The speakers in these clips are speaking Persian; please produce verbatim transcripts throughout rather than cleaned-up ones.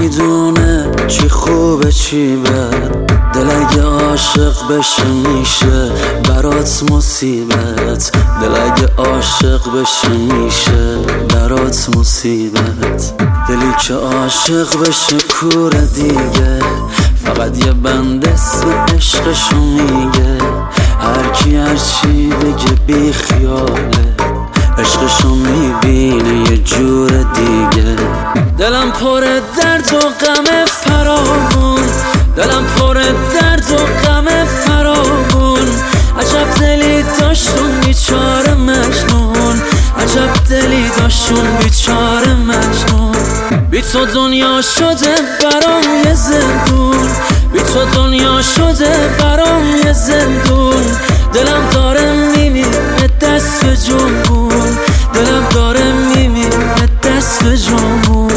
میدونه چی خوبه چی بد، دل اگه عاشق بشه میشه برات مصیبت، دل اگه عاشق بشه میشه برات مصیبت. دلی که عاشق بشه کوره دیگه، فقط یه بند اسم عشقشو میگه، هر کی هر چی بگه بی خیاله، عشقشو میبینه یه جور دیگه. دلم پر درد و غم فراوون، دلم پر درد و غم فراوون، عجب دلی داشتون بیچاره مجنون، عجب دلی داشتون بیچاره مجنون. بی تو دنیا شده برام یه زندون، بی تو دنیا شده برام یه زندون. دلم داره میمیره دست به جنبون، دلم داره میمیره دست به جنبون.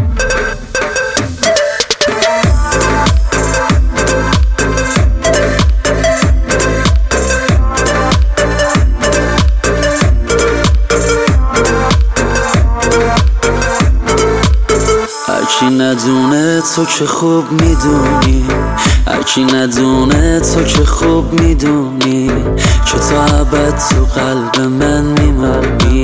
هرکی ندونه تو که خوب میدونی، هرکی ندونه تو که خوب میدونی، که تا ابد تو قلب من میمونی،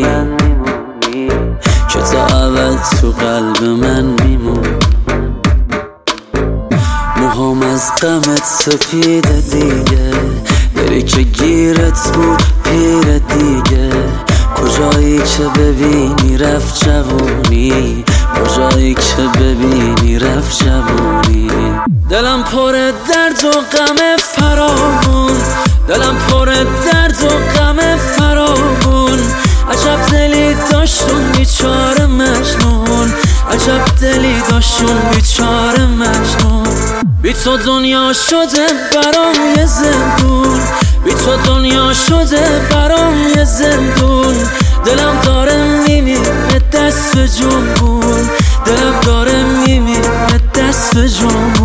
که تا ابد تو قلب من میمونی. موهام از غمت سپیده دیگه، دلی که گیرت بود پیر دیگه، کجایی که ببینی رفت جوونی، کجایی که ببینی رفت جوونی. دلم پر درد و غم فراوون، دلم پر درد و غم فراوون، عجب دلی داشتون بیچاره مجنون، عجب دلی داشتون بیچاره مجنون. بی تو دنیا شده برام یه زندون، بی تو دنیا شده برام یه زندون. دلم داره میمیره دست به جنبون، دلم داره میمیره دست به جنبون.